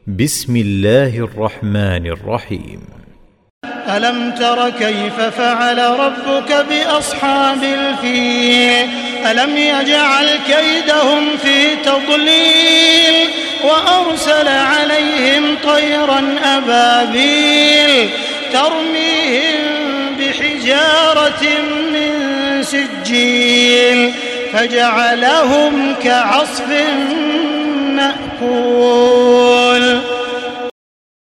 بسم الله الرحمن الرحيم. ألم تر كيف فعل ربك بأصحاب الفيل ألم يجعل كيدهم في تضليل وأرسل عليهم طيرا أبابيل ترميهم بحجارة من سجيل فجعلهم كعصف مأكول.